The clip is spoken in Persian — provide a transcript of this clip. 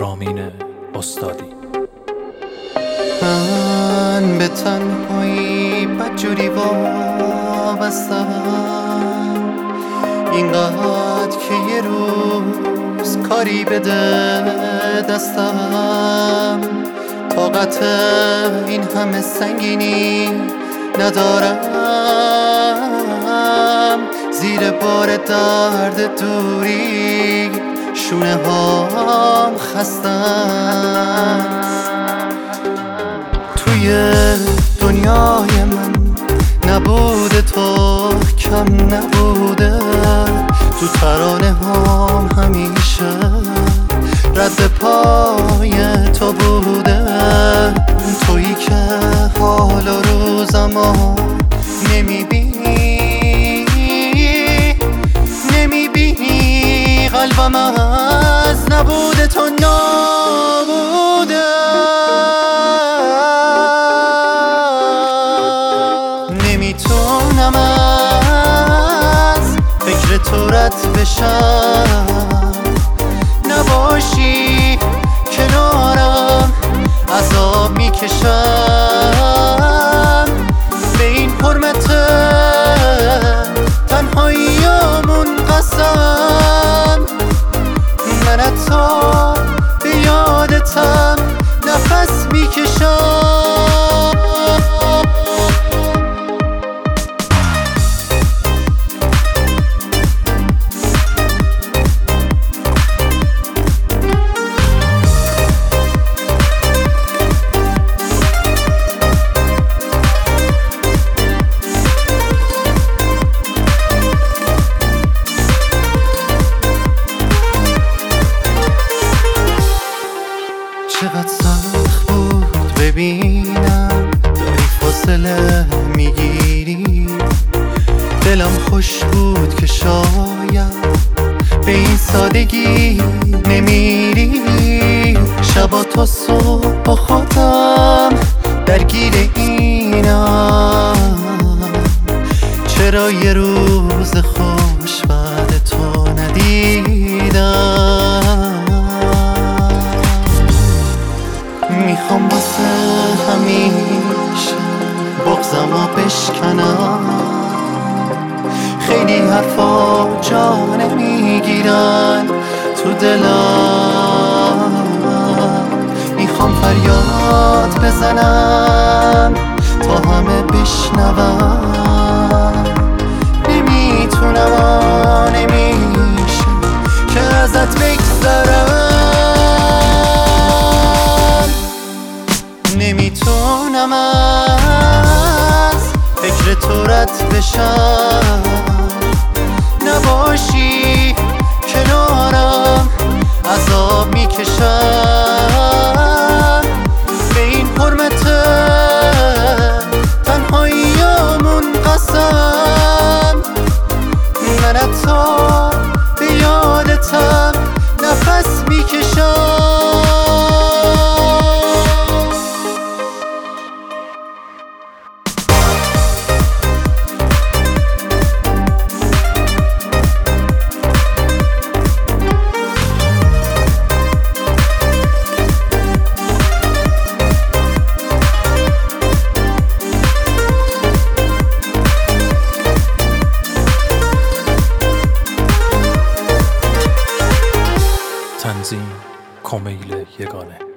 رامین استادی. من به تنهایی بدجوری وابستم، اینقدر که یه روز کاری بده دستم، طاقت این همه سنگینی ندارم، زیر بار درد دوری شونه هام خستم. توی دنیای من نبوده تو کم نبوده، تو ترانه هام همیشه رد پای تو بوده، تویی که حال و روزمو نمیبینی، قلبم از نبوده تو نابوده. نمیتونم از فکر تو رد بشم، نباشی کنارم عذاب میکشم، به این حرمت تنهاییامون قسم، من حتی به یادتم نفس میکشم. چقدر سخت بود ببینم داری فاصله میگیری، دلم خوش بود که شاید به این سادگی نمیری، شبا تا صبح با خودم درگیر اینم، چرا یه روز خوش بعد تو ندیدم. میخوام واسه همیشه بغضمو بشکنم، خیلی حرفا جا نمیگیرن تو دلم، میخوام فریاد بزنم تا همه بشنون، نمیتونم نمیشه که ازت بگذرم، نمیتونم از فکر تو رد بشم، نباشی کنارم عذاب میکشم، به این حرمت تنهاییامون قسم، من حتی به یادتم نفس میکشم. تنظیم کمیل یگانه.